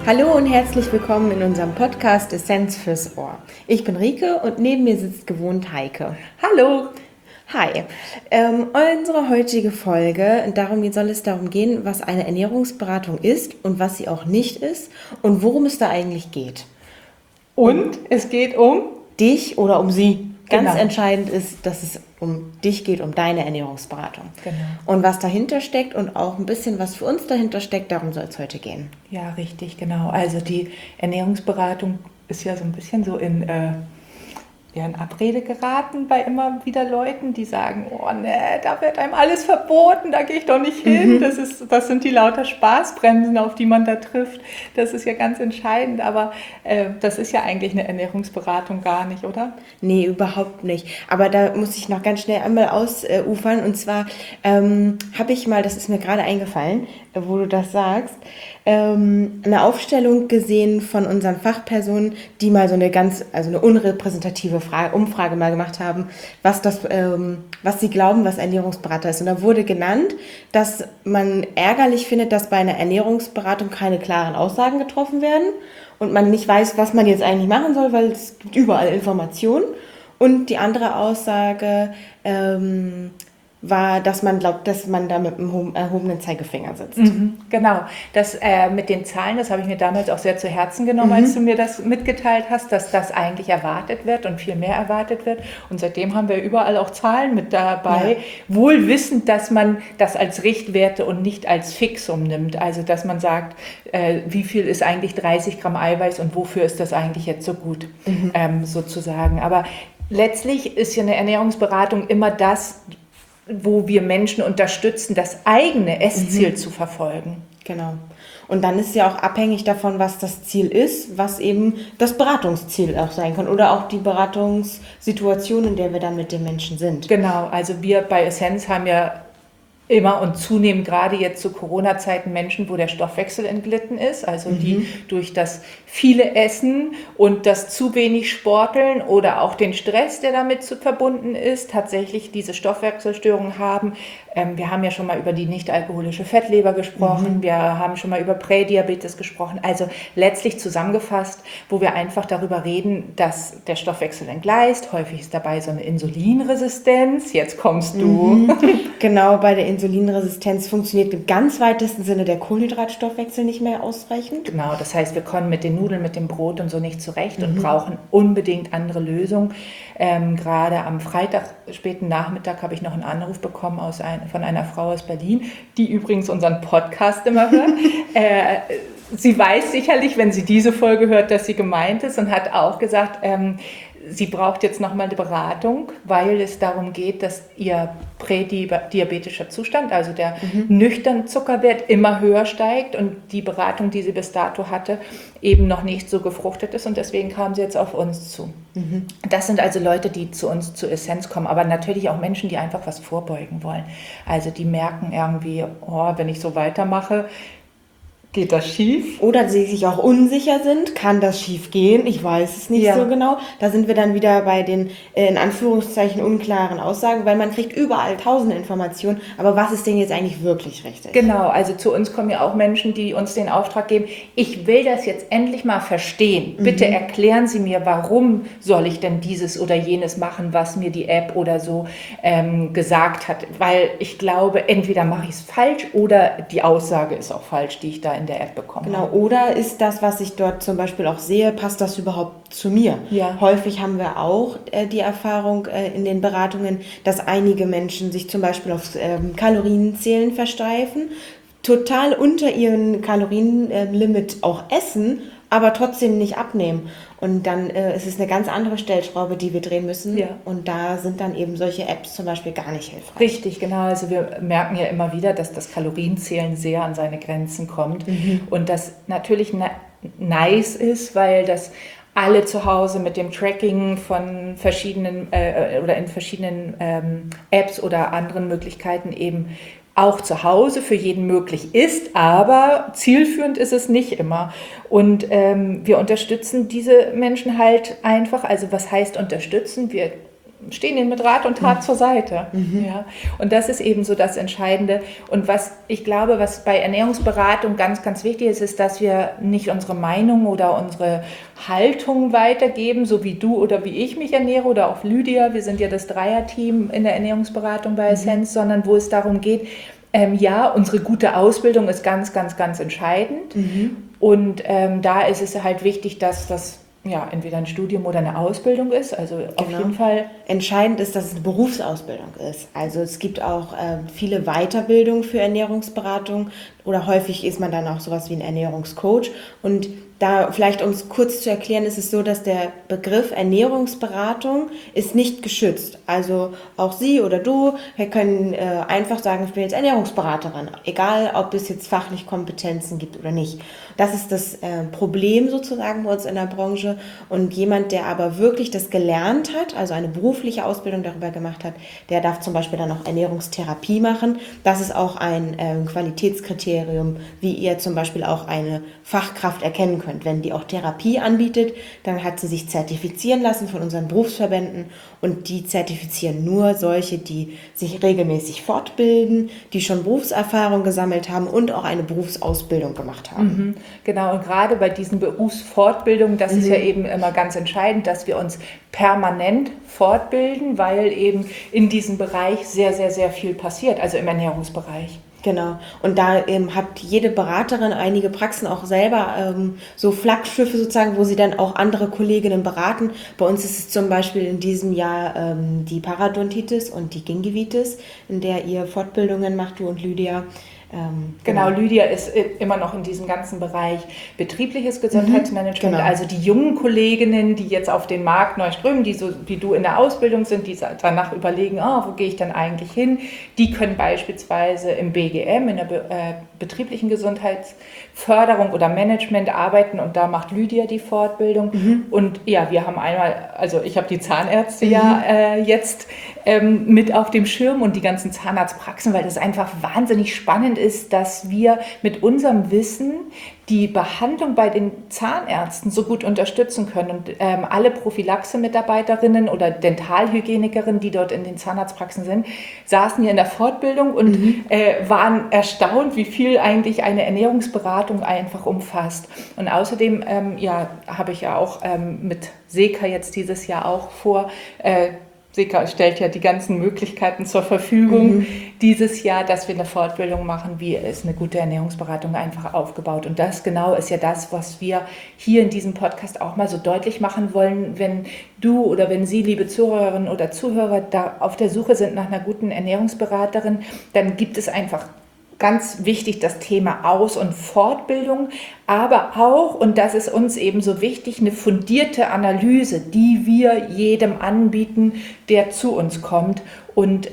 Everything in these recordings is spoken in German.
Hallo und herzlich willkommen in unserem Podcast Essenz fürs Ohr. Ich bin Rike und neben mir sitzt gewohnt Heike. Hallo! Hi. Unsere heutige Folge, soll es darum gehen, was eine Ernährungsberatung ist und was sie auch nicht ist und worum es da eigentlich geht. Und es geht um dich oder um sie. Ganz Genau. entscheidend ist, dass es um dich geht, um deine Ernährungsberatung. Genau. Und was dahinter steckt und auch ein bisschen, was für uns dahinter steckt, darum soll es heute gehen. Ja, richtig, genau. Also die Ernährungsberatung ist ja so ein bisschen so in Abrede geraten bei immer wieder Leuten, die sagen, oh ne, da wird einem alles verboten, da gehe ich doch nicht hin. Das sind die lauter Spaßbremsen, auf die man da trifft. Das ist ja ganz entscheidend, aber das ist ja eigentlich eine Ernährungsberatung gar nicht, oder? Nee, überhaupt nicht. Aber da muss ich noch ganz schnell einmal ausufern. Und zwar habe ich mal, das ist mir gerade eingefallen, wo du das sagst, eine Aufstellung gesehen von unseren Fachpersonen, die mal so eine unrepräsentative Umfrage mal gemacht haben, was sie glauben, was Ernährungsberater ist. Und da wurde genannt, dass man ärgerlich findet, dass bei einer Ernährungsberatung keine klaren Aussagen getroffen werden und man nicht weiß, was man jetzt eigentlich machen soll, weil es gibt überall Informationen. Und die andere Aussage war, dass man glaubt, dass man da mit einem erhobenen Zeigefinger sitzt. Genau, das mit den Zahlen, das habe ich mir damals auch sehr zu Herzen genommen, als du mir das mitgeteilt hast, dass das eigentlich erwartet wird und viel mehr erwartet wird. Und seitdem haben wir überall auch Zahlen mit dabei, wohl wissend, dass man das als Richtwerte und nicht als Fixum nimmt. Also dass man sagt, wie viel ist eigentlich 30 Gramm Eiweiß und wofür ist das eigentlich jetzt so gut, sozusagen. Aber letztlich ist ja eine Ernährungsberatung immer das, wo wir Menschen unterstützen, das eigene Essziel zu verfolgen. Genau. Und dann ist ja auch abhängig davon, was das Ziel ist, was eben das Beratungsziel auch sein kann oder auch die Beratungssituation, in der wir dann mit den Menschen sind. Genau, also wir bei Essenz haben ja immer und zunehmend gerade jetzt zu Corona-Zeiten Menschen, wo der Stoffwechsel entglitten ist, also die durch das viele Essen und das zu wenig Sporteln oder auch den Stress, der damit verbunden ist, tatsächlich diese Stoffwechselstörungen haben. Wir haben ja schon mal über die nicht-alkoholische Fettleber gesprochen, wir haben schon mal über Prädiabetes gesprochen, also letztlich zusammengefasst, wo wir einfach darüber reden, dass der Stoffwechsel entgleist, häufig ist dabei so eine Insulinresistenz, jetzt kommst du. Genau, bei der Insulinresistenz funktioniert im ganz weitesten Sinne der Kohlenhydratstoffwechsel nicht mehr ausreichend. Genau, das heißt, wir kommen mit den Nudeln, mit dem Brot und so nicht zurecht und brauchen unbedingt andere Lösungen. Gerade am Freitag, späten Nachmittag, habe ich noch einen Anruf bekommen von einer Frau aus Berlin, die übrigens unseren Podcast immer hört. Sie weiß sicherlich, wenn sie diese Folge hört, dass sie gemeint ist und hat auch gesagt, sie braucht jetzt nochmal eine Beratung, weil es darum geht, dass ihr prädiabetischer Zustand, also der nüchterne Zuckerwert, immer höher steigt und die Beratung, die sie bis dato hatte, eben noch nicht so gefruchtet ist und deswegen kam sie jetzt auf uns zu. Das sind also Leute, die zu uns zu Essenz kommen, aber natürlich auch Menschen, die einfach was vorbeugen wollen. Also die merken irgendwie, wenn ich so weitermache, geht das schief? Oder sie sich auch unsicher sind, kann das schief gehen? Ich weiß es nicht so genau. Da sind wir dann wieder bei den in Anführungszeichen unklaren Aussagen, weil man kriegt überall tausende Informationen, aber was ist denn jetzt eigentlich wirklich richtig? Genau, also zu uns kommen ja auch Menschen, die uns den Auftrag geben, ich will das jetzt endlich mal verstehen. Bitte erklären Sie mir, warum soll ich denn dieses oder jenes machen, was mir die App oder so gesagt hat. Weil ich glaube, entweder mache ich es falsch oder die Aussage ist auch falsch, die ich da in der App bekommen Genau, habe. oder ist das, was ich dort zum Beispiel auch sehe, passt das überhaupt zu mir? Ja. Häufig haben wir auch die Erfahrung in den Beratungen, dass einige Menschen sich zum Beispiel auf Kalorienzählen versteifen, total unter ihren Kalorienlimit auch essen, aber trotzdem nicht abnehmen. Und dann ist es eine ganz andere Stellschraube, die wir drehen müssen. Ja. Und da sind dann eben solche Apps zum Beispiel gar nicht hilfreich. Richtig, genau. Also wir merken ja immer wieder, dass das Kalorienzählen sehr an seine Grenzen kommt. Und das natürlich nice ist, weil das alle zu Hause mit dem Tracking von verschiedenen oder in verschiedenen Apps oder anderen Möglichkeiten eben auch zu Hause für jeden möglich ist, aber zielführend ist es nicht immer. Und wir unterstützen diese Menschen halt einfach. Also was heißt unterstützen? Wir stehen ihnen mit Rat und Tat zur Seite. Ja. Und das ist eben so das Entscheidende. Und was ich glaube, was bei Ernährungsberatung ganz, ganz wichtig ist, ist, dass wir nicht unsere Meinung oder unsere Haltung weitergeben, so wie du oder wie ich mich ernähre oder auch Lydia. Wir sind ja das Dreierteam in der Ernährungsberatung bei Essenz, sondern wo es darum geht, ja, unsere gute Ausbildung ist ganz, ganz, ganz entscheidend. Und da ist es halt wichtig, dass das ja, entweder ein Studium oder eine Ausbildung ist, also auf jeden Fall. Entscheidend ist, dass es eine Berufsausbildung ist. Also es gibt auch viele Weiterbildungen für Ernährungsberatung oder häufig ist man dann auch sowas wie ein Ernährungscoach. Und da vielleicht, um es kurz zu erklären, ist es so, dass der Begriff Ernährungsberatung ist nicht geschützt. Also auch Sie oder du, wir können einfach sagen, ich bin jetzt Ernährungsberaterin, egal ob es jetzt fachlich Kompetenzen gibt oder nicht. Das ist das Problem sozusagen bei uns in der Branche. Und jemand, der aber wirklich das gelernt hat, also eine berufliche Ausbildung darüber gemacht hat, der darf zum Beispiel dann auch Ernährungstherapie machen. Das ist auch ein Qualitätskriterium, wie ihr zum Beispiel auch eine Fachkraft erkennen könnt. Wenn die auch Therapie anbietet, dann hat sie sich zertifizieren lassen von unseren Berufsverbänden und die zertifizieren nur solche, die sich regelmäßig fortbilden, die schon Berufserfahrung gesammelt haben und auch eine Berufsausbildung gemacht haben. Genau, und gerade bei diesen Berufsfortbildungen, das ist ja eben immer ganz entscheidend, dass wir uns permanent fortbilden, weil eben in diesem Bereich sehr, sehr, sehr viel passiert, also im Ernährungsbereich. Genau. Und da hat jede Beraterin einige Praxen auch selber so Flaggschiffe sozusagen, wo sie dann auch andere Kolleginnen beraten. Bei uns ist es zum Beispiel in diesem Jahr die Parodontitis und die Gingivitis, in der ihr Fortbildungen macht, du und Lydia. Genau, Lydia ist immer noch in diesem ganzen Bereich betriebliches Gesundheitsmanagement. Genau. Also die jungen Kolleginnen, die jetzt auf den Markt neu strömen, die so wie du in der Ausbildung sind, die danach überlegen, wo gehe ich denn eigentlich hin, die können beispielsweise im BGM, in der betrieblichen Gesundheitsförderung oder Management arbeiten und da macht Lydia die Fortbildung. Und ja, wir haben einmal, also ich habe die Zahnärzte jetzt mit auf dem Schirm und die ganzen Zahnarztpraxen, weil das einfach wahnsinnig spannend ist, dass wir mit unserem Wissen die Behandlung bei den Zahnärzten so gut unterstützen können. Und alle Prophylaxe-Mitarbeiterinnen oder Dentalhygienikerinnen, die dort in den Zahnarztpraxen sind, saßen hier in der Fortbildung und waren erstaunt, wie viel eigentlich eine Ernährungsberatung einfach umfasst. Und außerdem habe ich ja auch mit Seka jetzt dieses Jahr auch vor, Seka stellt ja die ganzen Möglichkeiten zur Verfügung dieses Jahr, dass wir eine Fortbildung machen, wie ist eine gute Ernährungsberatung einfach aufgebaut. Und das genau ist ja das, was wir hier in diesem Podcast auch mal so deutlich machen wollen, wenn du oder wenn Sie, liebe Zuhörerinnen oder Zuhörer, da auf der Suche sind nach einer guten Ernährungsberaterin, dann gibt es einfach ganz wichtig das Thema Aus- und Fortbildung, aber auch, und das ist uns eben so wichtig, eine fundierte Analyse, die wir jedem anbieten, der zu uns kommt und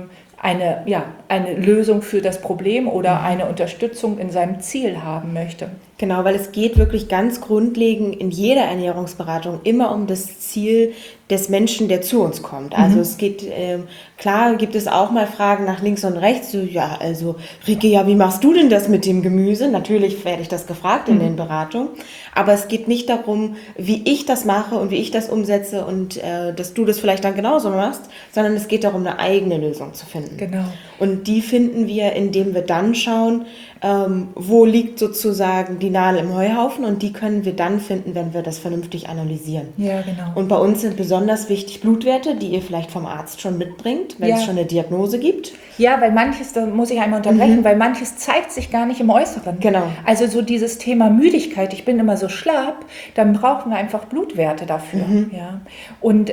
eine Lösung für das Problem oder eine Unterstützung in seinem Ziel haben möchte. Genau, weil es geht wirklich ganz grundlegend in jeder Ernährungsberatung immer um das Ziel des Menschen, der zu uns kommt. Also es geht, klar gibt es auch mal Fragen nach links und rechts, so, ja, also Rike, ja, wie machst du denn das mit dem Gemüse? Natürlich werde ich das gefragt in den Beratungen, aber es geht nicht darum, wie ich das mache und wie ich das umsetze und dass du das vielleicht dann genauso machst, sondern es geht darum, eine eigene Lösung zu finden. Genau. Und die finden wir, indem wir dann schauen, wo liegt sozusagen die Nadel im Heuhaufen, und die können wir dann finden, wenn wir das vernünftig analysieren. Ja, genau. Und bei uns sind besonders wichtig Blutwerte, die ihr vielleicht vom Arzt schon mitbringt, wenn es schon eine Diagnose gibt. Ja, weil manches, da muss ich einmal unterbrechen, weil manches zeigt sich gar nicht im Äußeren. Genau. Also so dieses Thema Müdigkeit, ich bin immer so schlapp, dann brauchen wir einfach Blutwerte dafür. Ja. Und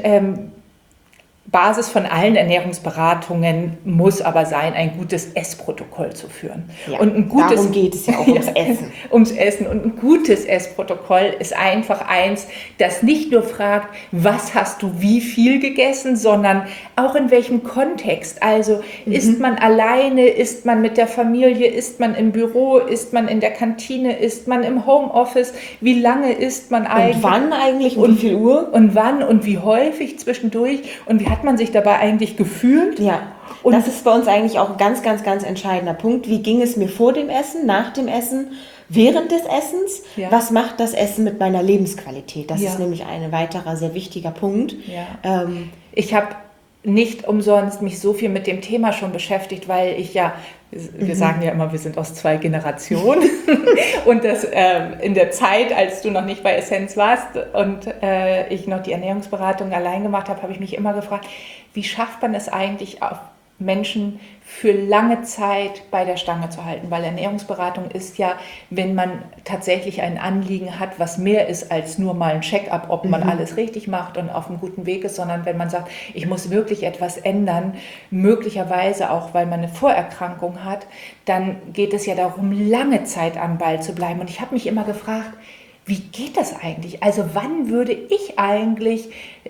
Basis von allen Ernährungsberatungen muss aber sein, ein gutes Essprotokoll zu führen. Ja, und ein gutes, darum geht es ja auch ums Essen. Ums Essen. Und ein gutes Essprotokoll ist einfach eins, das nicht nur fragt, was hast du wie viel gegessen, sondern auch in welchem Kontext. Also isst man alleine, isst man mit der Familie, isst man im Büro, isst man in der Kantine, isst man im Homeoffice, wie lange isst man eigentlich? Und wann eigentlich und wie viel Uhr? Und wann und wie häufig zwischendurch und wie hat man sich dabei eigentlich gefühlt? Ja, und das ist bei uns eigentlich auch ein ganz, ganz, ganz entscheidender Punkt. Wie ging es mir vor dem Essen, nach dem Essen? während des Essens, Ja. was macht das Essen mit meiner Lebensqualität? Das Ja. ist nämlich ein weiterer sehr wichtiger Punkt. Ja. Ich habe nicht umsonst mich so viel mit dem Thema schon beschäftigt, weil ich ja, wir sagen ja immer, wir sind aus 2 Generationen und das in der Zeit, als du noch nicht bei Essenz warst und ich noch die Ernährungsberatung allein gemacht habe, habe ich mich immer gefragt, wie schafft man es eigentlich, auf Menschen für lange Zeit bei der Stange zu halten, weil Ernährungsberatung ist ja, wenn man tatsächlich ein Anliegen hat, was mehr ist als nur mal ein Check-up, ob man alles richtig macht und auf einem guten Weg ist, sondern wenn man sagt, ich muss wirklich etwas ändern, möglicherweise auch, weil man eine Vorerkrankung hat, dann geht es ja darum, lange Zeit am Ball zu bleiben. Und ich habe mich immer gefragt, wie geht das eigentlich? Also wann würde ich eigentlich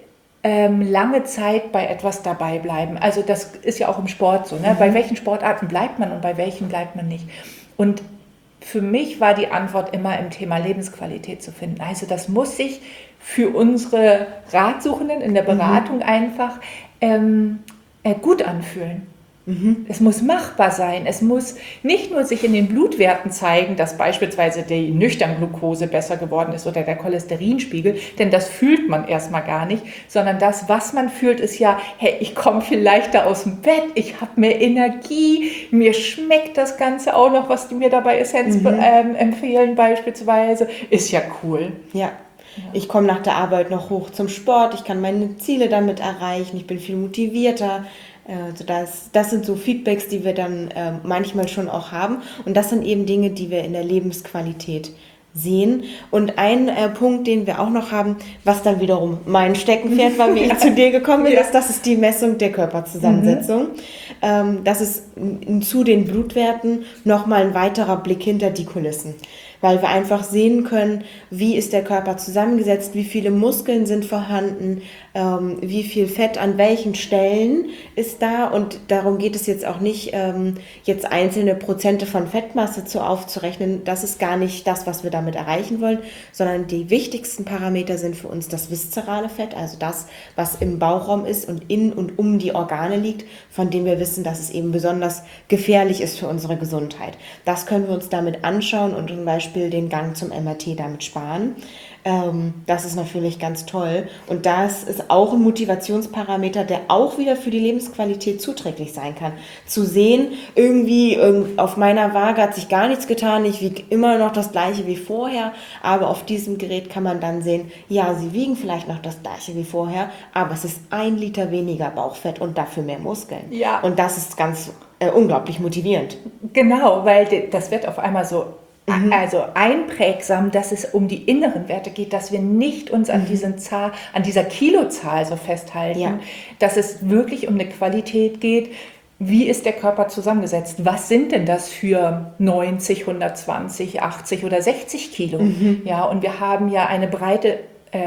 lange Zeit bei etwas dabei bleiben? Also das ist ja auch im Sport so, ne? Bei welchen Sportarten bleibt man und bei welchen bleibt man nicht? Und für mich war die Antwort immer im Thema Lebensqualität zu finden. Also das muss sich für unsere Ratsuchenden in der Beratung einfach gut anfühlen. Es muss machbar sein. Es muss nicht nur sich in den Blutwerten zeigen, dass beispielsweise die Nüchtern-Glucose besser geworden ist oder der Cholesterinspiegel, denn das fühlt man erstmal gar nicht, sondern das, was man fühlt, ist ja, hey, ich komme viel leichter aus dem Bett, ich habe mehr Energie, mir schmeckt das Ganze auch noch, was die mir dabei Essenz empfehlen beispielsweise, ist ja cool. Ja. Ich komme nach der Arbeit noch hoch zum Sport, ich kann meine Ziele damit erreichen, ich bin viel motivierter. Also das sind so Feedbacks, die wir dann manchmal schon auch haben. Und das sind eben Dinge, die wir in der Lebensqualität sehen. Und ein Punkt, den wir auch noch haben, was dann wiederum mein Steckenpferd war, wie ich zu dir gekommen bin, das ist die Messung der Körperzusammensetzung. Das ist zu den Blutwerten nochmal ein weiterer Blick hinter die Kulissen. Weil wir einfach sehen können, wie ist der Körper zusammengesetzt, wie viele Muskeln sind vorhanden, wie viel Fett an welchen Stellen ist da. Und darum geht es jetzt auch nicht, jetzt einzelne Prozente von Fettmasse aufzurechnen. Das ist gar nicht das, was wir damit erreichen wollen, sondern die wichtigsten Parameter sind für uns das viszerale Fett, also das, was im Bauchraum ist und in und um die Organe liegt, von dem wir wissen, dass es eben besonders gefährlich ist für unsere Gesundheit. Das können wir uns damit anschauen und zum Beispiel den Gang zum MRT damit sparen. Das ist natürlich ganz toll. Und das ist auch ein Motivationsparameter, der auch wieder für die Lebensqualität zuträglich sein kann. Zu sehen, irgendwie auf meiner Waage hat sich gar nichts getan, ich wiege immer noch das Gleiche wie vorher, aber auf diesem Gerät kann man dann sehen, ja, sie wiegen vielleicht noch das Gleiche wie vorher, aber es ist 1 Liter weniger Bauchfett und dafür mehr Muskeln. Ja. Und das ist ganz unglaublich motivierend. Genau, weil das wird auf einmal so einprägsam, dass es um die inneren Werte geht, dass wir nicht uns an dieser Kilozahl so festhalten, dass es wirklich um eine Qualität geht. Wie ist der Körper zusammengesetzt? Was sind denn das für 90, 120, 80 oder 60 Kilo? Ja, und wir haben ja eine breite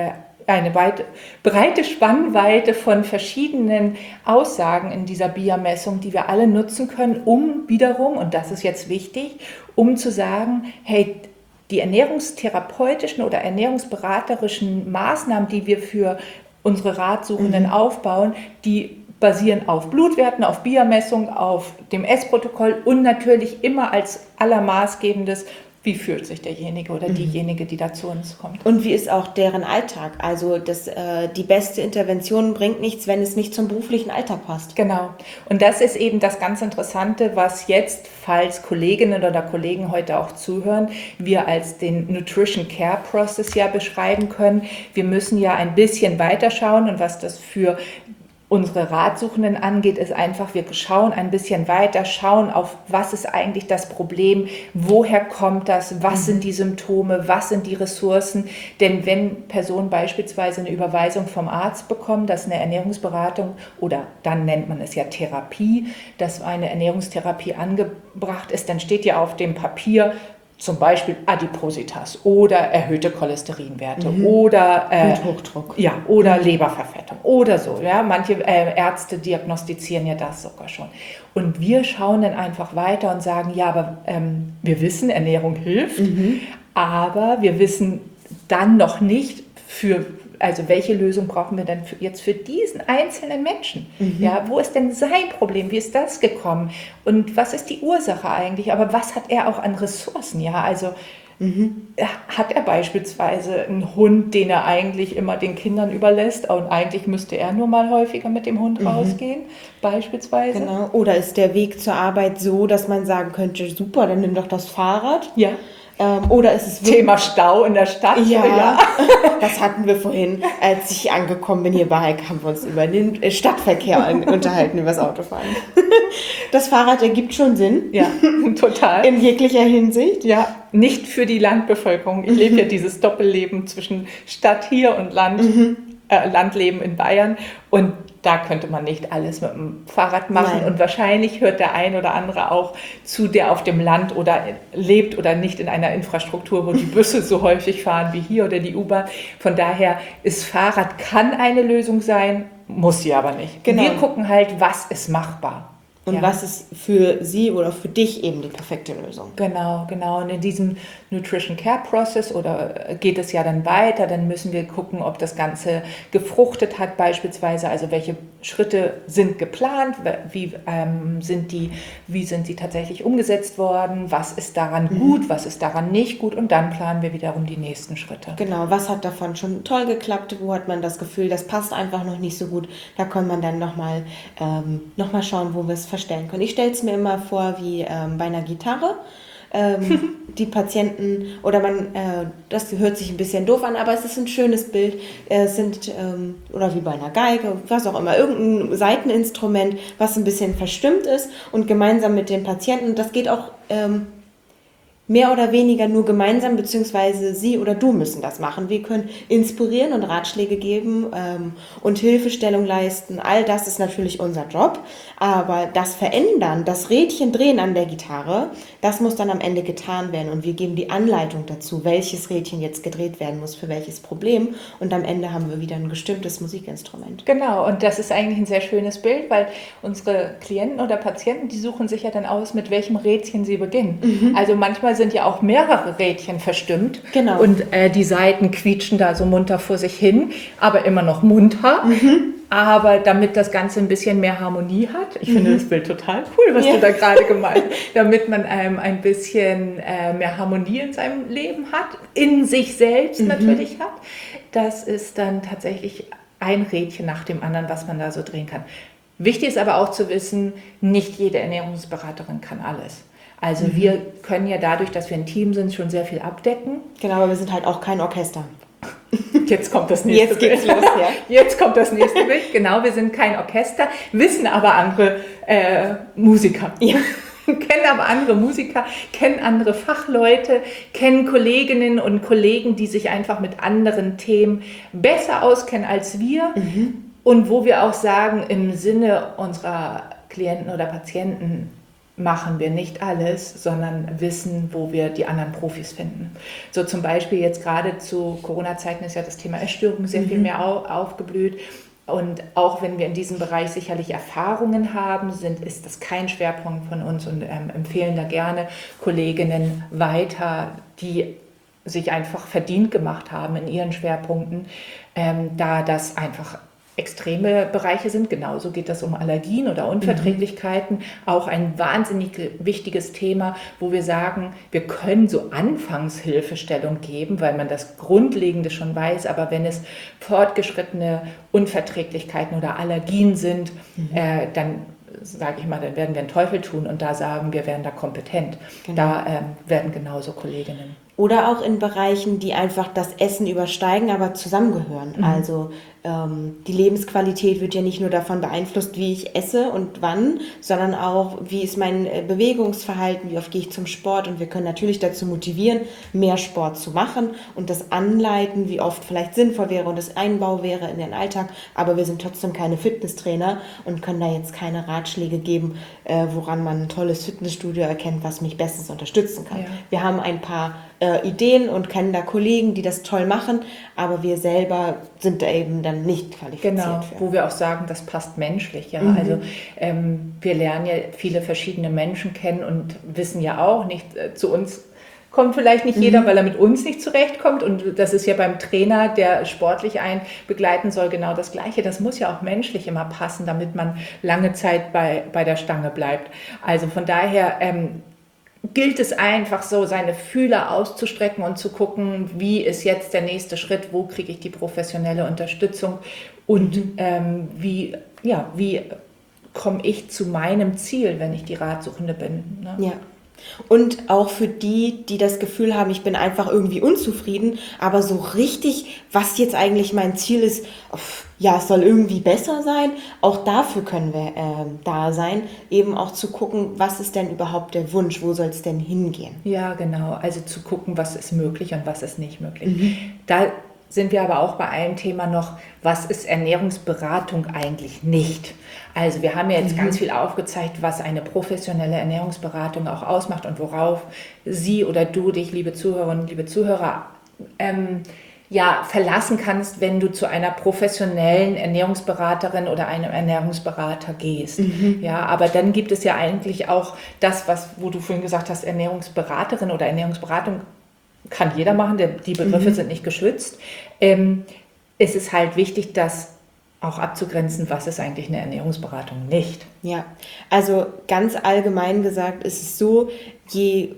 Spannweite von verschiedenen Aussagen in dieser BIA-Messung, die wir alle nutzen können, um wiederum, und das ist jetzt wichtig, um zu sagen, hey, die ernährungstherapeutischen oder ernährungsberaterischen Maßnahmen, die wir für unsere Ratsuchenden aufbauen, die basieren auf Blutwerten, auf BIA-Messung, auf dem Essprotokoll und natürlich immer als allermaßgebendes, wie fühlt sich derjenige oder diejenige, die da zu uns kommt. Und wie ist auch deren Alltag? Also die beste Intervention bringt nichts, wenn es nicht zum beruflichen Alltag passt. Genau. Und das ist eben das ganz Interessante, was jetzt, falls Kolleginnen oder Kollegen heute auch zuhören, wir als den Nutrition Care Process ja beschreiben können. Wir müssen ja ein bisschen weiterschauen und was das für unsere Ratsuchenden angeht, ist einfach, wir schauen ein bisschen weiter, schauen auf, was ist eigentlich das Problem, woher kommt das, was sind die Symptome, was sind die Ressourcen, denn wenn Personen beispielsweise eine Überweisung vom Arzt bekommen, dass eine Ernährungsberatung oder dann nennt man es ja Therapie, dass eine Ernährungstherapie angebracht ist, dann steht ja auf dem Papier zum Beispiel Adipositas oder erhöhte Cholesterinwerte oder Bluthochdruck. Ja, oder Leberverfettung oder so. Ja, manche Ärzte diagnostizieren ja das sogar schon. Und wir schauen dann einfach weiter und sagen, ja, aber wir wissen, Ernährung hilft, aber wir wissen dann noch nicht also welche Lösung brauchen wir denn jetzt für diesen einzelnen Menschen? Ja, wo ist denn sein Problem? Wie ist das gekommen? Und was ist die Ursache eigentlich? Aber was hat er auch an Ressourcen? Ja, also Hat er beispielsweise einen Hund, den er eigentlich immer den Kindern überlässt und eigentlich müsste er nur mal häufiger mit dem Hund rausgehen, beispielsweise? Genau. Oder ist der Weg zur Arbeit so, dass man sagen könnte, super, dann nimm doch das Fahrrad? Ja. Oder ist es wirklich... Thema Stau in der Stadt. Ja, das hatten wir vorhin, als ich angekommen bin hier bei Heike, haben wir uns über den Stadtverkehr unterhalten, über das Autofahren. Das Fahrrad ergibt schon Sinn. Ja, total. In jeglicher Hinsicht. Ja, nicht für die Landbevölkerung. Ich lebe ja dieses Doppelleben zwischen Stadt hier und Landleben in Bayern. Und da könnte man nicht alles mit dem Fahrrad machen. Nein. Und wahrscheinlich hört der ein oder andere auch zu, der auf dem Land oder lebt oder nicht in einer Infrastruktur, wo die Busse so häufig fahren wie hier oder die U-Bahn. Von daher ist Fahrrad kann eine Lösung sein, muss sie aber nicht. Genau. Wir gucken halt, was ist machbar. Und was ist für sie oder für dich eben die perfekte Lösung? Genau. Und in diesem Nutrition Care Process oder geht es ja dann weiter, dann müssen wir gucken, ob das Ganze gefruchtet hat beispielsweise, also welche Schritte sind geplant, wie sind sie tatsächlich umgesetzt worden, was ist daran gut, was ist daran nicht gut und dann planen wir wiederum die nächsten Schritte. Genau, was hat davon schon toll geklappt, wo hat man das Gefühl, das passt einfach noch nicht so gut, da kann man dann nochmal schauen, wo wir es verstellen können. Ich stelle es mir immer vor wie bei einer Gitarre. Die Patienten oder das hört sich ein bisschen doof an, aber es ist ein schönes Bild, oder wie bei einer Geige, was auch immer, irgendein Saiteninstrument, was ein bisschen verstimmt ist und gemeinsam mit dem Patienten, das geht auch mehr oder weniger nur gemeinsam, beziehungsweise sie oder du müssen das machen. Wir können inspirieren und Ratschläge geben und Hilfestellung leisten. All das ist natürlich unser Job. Aber das Verändern, das Rädchen drehen an der Gitarre, das muss dann am Ende getan werden. Und wir geben die Anleitung dazu, welches Rädchen jetzt gedreht werden muss, für welches Problem. Und am Ende haben wir wieder ein gestimmtes Musikinstrument. Genau, und das ist eigentlich ein sehr schönes Bild, weil unsere Klienten oder Patienten, die suchen sich ja dann aus, mit welchem Rädchen sie beginnen. Also manchmal sind ja auch mehrere Rädchen verstimmt. Genau. Und die Saiten quietschen da so munter vor sich hin, aber immer noch munter. Aber damit das Ganze ein bisschen mehr Harmonie hat, ich finde das Bild total cool, was du da gerade gemalt hast, damit man ein bisschen mehr Harmonie in seinem Leben hat, in sich selbst natürlich hat, das ist dann tatsächlich ein Rädchen nach dem anderen, was man da so drehen kann. Wichtig ist aber auch zu wissen, nicht jede Ernährungsberaterin kann alles. Also wir können ja dadurch, dass wir ein Team sind, schon sehr viel abdecken. Genau, aber wir sind halt auch kein Orchester. Jetzt kommt das nächste Jetzt Bild. geht's los, ja. Jetzt kommt das nächste Bild. Genau, wir sind kein Orchester, wissen aber andere Musiker. Ja. Kennen aber andere Musiker, kennen andere Fachleute, kennen Kolleginnen und Kollegen, die sich einfach mit anderen Themen besser auskennen als wir. Und wo wir auch sagen, im Sinne unserer Klienten oder Patienten machen wir nicht alles, sondern wissen, wo wir die anderen Profis finden. So zum Beispiel jetzt gerade zu Corona-Zeiten ist ja das Thema Essstörung sehr viel mehr aufgeblüht. Und auch wenn wir in diesem Bereich sicherlich Erfahrungen haben, ist das kein Schwerpunkt von uns und empfehlen da gerne Kolleginnen weiter, die sich einfach verdient gemacht haben in ihren Schwerpunkten, da das einfach extreme Bereiche sind. Genauso geht das um Allergien oder Unverträglichkeiten. Auch ein wahnsinnig wichtiges Thema, wo wir sagen, wir können so Anfangshilfestellung geben, weil man das Grundlegende schon weiß. Aber wenn es fortgeschrittene Unverträglichkeiten oder Allergien sind, dann sage ich mal, dann werden wir einen Teufel tun und da sagen wir, werden da kompetent. Genau. Da werden genauso Kolleginnen. Oder auch in Bereichen, die einfach das Essen übersteigen, aber zusammengehören. Also die Lebensqualität wird ja nicht nur davon beeinflusst, wie ich esse und wann, sondern auch, wie ist mein Bewegungsverhalten, wie oft gehe ich zum Sport. Und wir können natürlich dazu motivieren, mehr Sport zu machen und das anleiten, wie oft vielleicht sinnvoll wäre und das Einbau wäre in den Alltag. Aber wir sind trotzdem keine Fitnesstrainer und können da jetzt keine Ratschläge geben, woran man ein tolles Fitnessstudio erkennt, was mich bestens unterstützen kann. Ja. Wir haben ein paar Ideen und kennen da Kollegen, die das toll machen, aber wir selber sind da eben dann nicht qualifiziert. Genau, für. Wo wir auch sagen, das passt menschlich. Ja? Also wir lernen ja viele verschiedene Menschen kennen und wissen ja auch nicht, zu uns kommt vielleicht nicht jeder, weil er mit uns nicht zurechtkommt. Und das ist ja beim Trainer, der sportlich einen begleiten soll, genau das Gleiche. Das muss ja auch menschlich immer passen, damit man lange Zeit bei der Stange bleibt. Also von daher gilt es einfach so, seine Fühler auszustrecken und zu gucken, wie ist jetzt der nächste Schritt, wo kriege ich die professionelle Unterstützung und wie komme ich zu meinem Ziel, wenn ich die Ratsuchende bin. Ne? Ja. Und auch für die, die das Gefühl haben, ich bin einfach irgendwie unzufrieden, aber so richtig, was jetzt eigentlich mein Ziel ist, ja, es soll irgendwie besser sein, auch dafür können wir da sein, eben auch zu gucken, was ist denn überhaupt der Wunsch, wo soll es denn hingehen? Ja, genau, also zu gucken, was ist möglich und was ist nicht möglich. Da sind wir aber auch bei einem Thema noch, was ist Ernährungsberatung eigentlich nicht? Also wir haben ja jetzt ganz viel aufgezeigt, was eine professionelle Ernährungsberatung auch ausmacht und worauf Sie oder du dich, liebe Zuhörerinnen, liebe Zuhörer, verlassen kannst, wenn du zu einer professionellen Ernährungsberaterin oder einem Ernährungsberater gehst. Ja, aber dann gibt es ja eigentlich auch das, wo du vorhin gesagt hast, Ernährungsberaterin oder Ernährungsberatung kann jeder machen, die Begriffe sind nicht geschützt. Es ist halt wichtig, das auch abzugrenzen, was ist eigentlich eine Ernährungsberatung nicht. Ja, also ganz allgemein gesagt ist es so, je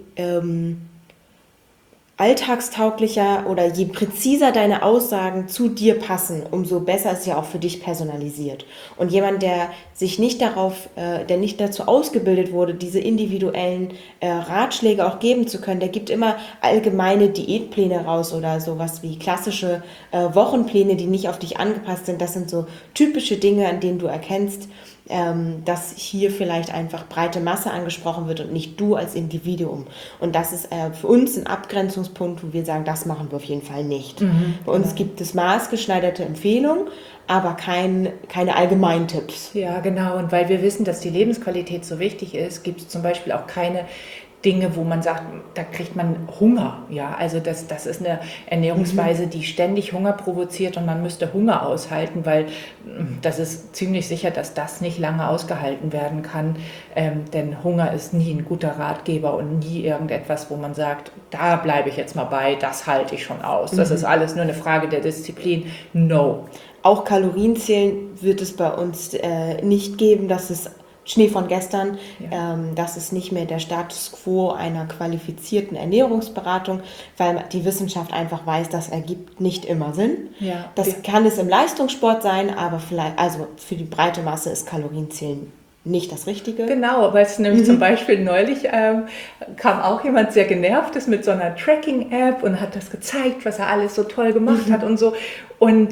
alltagstauglicher oder je präziser deine Aussagen zu dir passen, umso besser ist ja auch für dich personalisiert. Und jemand, der sich nicht der nicht dazu ausgebildet wurde, diese individuellen Ratschläge auch geben zu können, der gibt immer allgemeine Diätpläne raus oder sowas wie klassische Wochenpläne, die nicht auf dich angepasst sind. Das sind so typische Dinge, an denen du erkennst, dass hier vielleicht einfach breite Masse angesprochen wird und nicht du als Individuum. Und das ist für uns ein Abgrenzungspunkt, wo wir sagen, das machen wir auf jeden Fall nicht. Bei uns gibt es maßgeschneiderte Empfehlungen, aber keine Allgemeintipps. Ja, genau. Und weil wir wissen, dass die Lebensqualität so wichtig ist, gibt es zum Beispiel auch keine Dinge, wo man sagt, da kriegt man Hunger. Ja, also das ist eine Ernährungsweise, die ständig Hunger provoziert und man müsste Hunger aushalten, weil das ist ziemlich sicher, dass das nicht lange ausgehalten werden kann. Denn Hunger ist nie ein guter Ratgeber und nie irgendetwas, wo man sagt, da bleibe ich jetzt mal bei, das halte ich schon aus. Das ist alles nur eine Frage der Disziplin. No. Auch Kalorienzählen wird es bei uns nicht geben, das ist Schnee von gestern, das ist nicht mehr der Status quo einer qualifizierten Ernährungsberatung, weil die Wissenschaft einfach weiß, das ergibt nicht immer Sinn. Ja. Das kann es im Leistungssport sein, aber vielleicht, also für die breite Masse ist Kalorienzählen nicht das Richtige. Genau, weil es nämlich zum Beispiel neulich kam auch jemand sehr genervtes mit so einer Tracking-App und hat das gezeigt, was er alles so toll gemacht hat und so. Und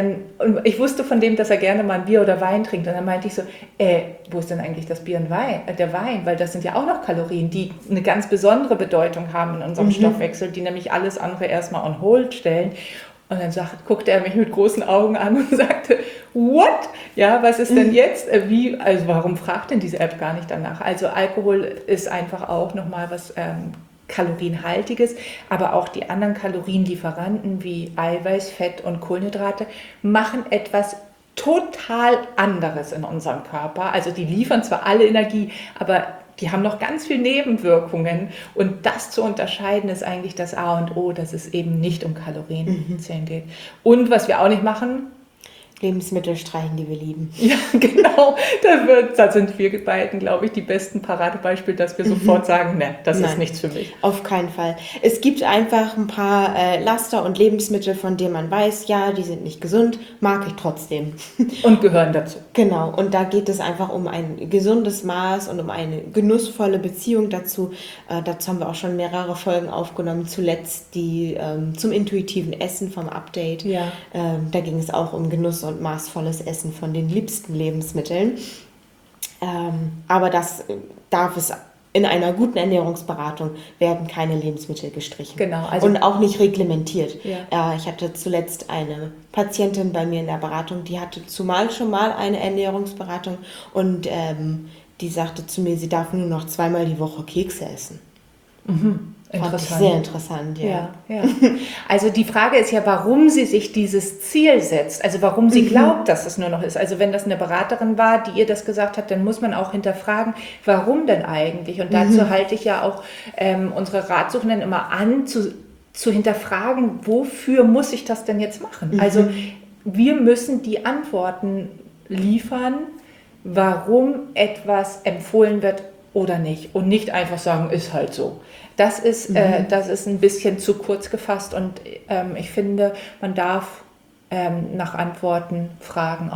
ich wusste von dem, dass er gerne mal ein Bier oder Wein trinkt. Und dann meinte ich so, wo ist denn eigentlich das Bier und der Wein? Weil das sind ja auch noch Kalorien, die eine ganz besondere Bedeutung haben in unserem Stoffwechsel, die nämlich alles andere erstmal on hold stellen. Und dann guckte er mich mit großen Augen an und sagte, what? Ja, was ist denn jetzt? Also warum fragt denn diese App gar nicht danach? Also Alkohol ist einfach auch nochmal was Kalorienhaltiges, aber auch die anderen Kalorienlieferanten wie Eiweiß, Fett und Kohlenhydrate machen etwas total anderes in unserem Körper. Also die liefern zwar alle Energie, aber die haben noch ganz viele Nebenwirkungen und das zu unterscheiden ist eigentlich das A und O, dass es eben nicht um Kalorienzählen geht. Und was wir auch nicht machen, Lebensmittel streichen, die wir lieben. Ja, genau. Da sind wir beiden, glaube ich, die besten Paradebeispiele, dass wir sofort sagen, ne, das ist nichts für mich. Auf keinen Fall. Es gibt einfach ein paar Laster und Lebensmittel, von denen man weiß, ja, die sind nicht gesund, mag ich trotzdem. Und gehören dazu. Genau. Und da geht es einfach um ein gesundes Maß und um eine genussvolle Beziehung dazu. Dazu haben wir auch schon mehrere Folgen aufgenommen. Zuletzt die zum intuitiven Essen vom Update. Ja. Da ging es auch um Genuss und maßvolles Essen von den liebsten Lebensmitteln. Aber das darf es in einer guten Ernährungsberatung werden keine Lebensmittel gestrichen. Genau, also und auch nicht reglementiert. Ja. Ich hatte zuletzt eine Patientin bei mir in der Beratung, die hatte schon mal eine Ernährungsberatung und die sagte zu mir, sie darf nur noch 2-mal die Woche Kekse essen. Fand ich sehr interessant, ja. Also die Frage ist ja, warum sie sich dieses Ziel setzt, also warum sie glaubt, dass es nur noch ist. Also wenn das eine Beraterin war, die ihr das gesagt hat, dann muss man auch hinterfragen, warum denn eigentlich? Und dazu halte ich ja auch unsere Ratsuchenden immer an, zu hinterfragen, wofür muss ich das denn jetzt machen? Also wir müssen die Antworten liefern, warum etwas empfohlen wird oder nicht. Und nicht einfach sagen, ist halt so. Das ist ein bisschen zu kurz gefasst und ich finde, man darf nach Antworten fragen,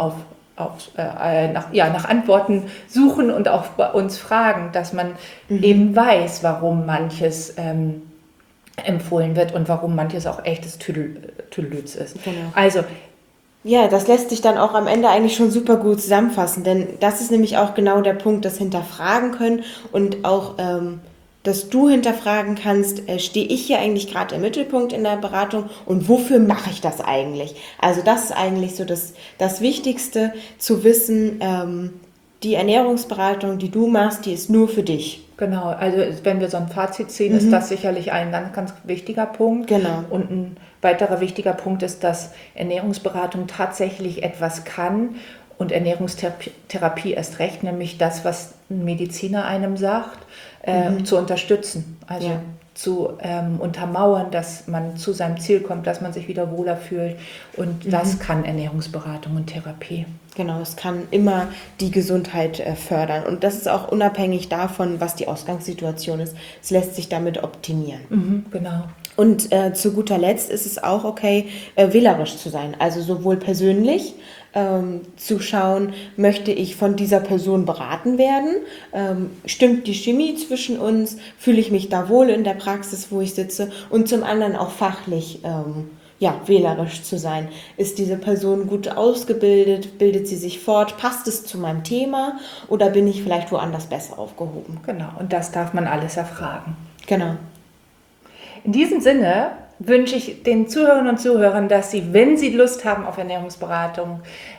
nach Antworten suchen und auch bei uns fragen, dass man eben weiß, warum manches empfohlen wird und warum manches auch echtes Tüdelütz ist. Genau. Also, ja, das lässt sich dann auch am Ende eigentlich schon super gut zusammenfassen, denn das ist nämlich auch genau der Punkt, das Hinterfragen können und auch, dass du hinterfragen kannst, stehe ich hier eigentlich gerade im Mittelpunkt in der Beratung und wofür mache ich das eigentlich? Also das ist eigentlich so das Wichtigste zu wissen, die Ernährungsberatung, die du machst, die ist nur für dich. genau, also wenn wir so ein Fazit ziehen, ist das sicherlich ein ganz, ganz wichtiger Punkt. Genau. Und ein weiterer wichtiger Punkt ist, dass Ernährungsberatung tatsächlich etwas kann und Ernährungstherapie erst recht, nämlich das, was ein Mediziner einem sagt, zu unterstützen. Also zu untermauern, dass man zu seinem Ziel kommt, dass man sich wieder wohler fühlt. Und das kann Ernährungsberatung und Therapie. Genau, es kann immer die Gesundheit fördern. Und das ist auch unabhängig davon, was die Ausgangssituation ist. Es lässt sich damit optimieren. Genau. Und zu guter Letzt ist es auch okay, wählerisch zu sein. Also sowohl persönlich zu schauen, möchte ich von dieser Person beraten werden? Stimmt die Chemie zwischen uns? Fühle ich mich da wohl in der Praxis, wo ich sitze? Und zum anderen auch fachlich wählerisch zu sein. Ist diese Person gut ausgebildet? Bildet sie sich fort? Passt es zu meinem Thema? Oder bin ich vielleicht woanders besser aufgehoben? Genau, und das darf man alles erfragen. Genau. In diesem Sinne wünsche ich den Zuhörerinnen und Zuhörern, dass sie, wenn sie Lust haben auf Ernährungsberatung,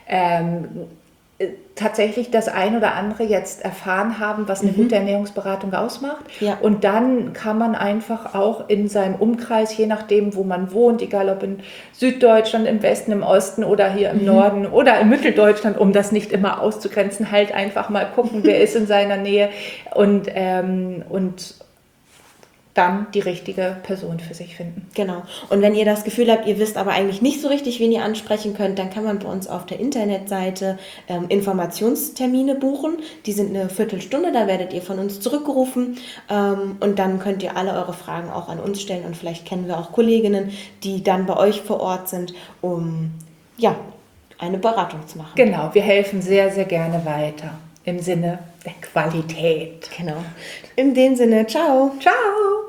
tatsächlich das ein oder andere jetzt erfahren haben, was eine gute Ernährungsberatung ausmacht. Ja. Und dann kann man einfach auch in seinem Umkreis, je nachdem, wo man wohnt, egal ob in Süddeutschland, im Westen, im Osten oder hier im Norden oder in Mitteldeutschland, um das nicht immer auszugrenzen, halt einfach mal gucken, wer ist in seiner Nähe und dann die richtige Person für sich finden. Genau. Und wenn ihr das Gefühl habt, ihr wisst aber eigentlich nicht so richtig, wen ihr ansprechen könnt, dann kann man bei uns auf der Internetseite Informationstermine buchen. Die sind eine Viertelstunde, da werdet ihr von uns zurückgerufen und dann könnt ihr alle eure Fragen auch an uns stellen und vielleicht kennen wir auch Kolleginnen, die dann bei euch vor Ort sind, um eine Beratung zu machen. Genau, wir helfen sehr, sehr gerne weiter im Sinne der Qualität. Genau. In dem Sinne, ciao. Ciao!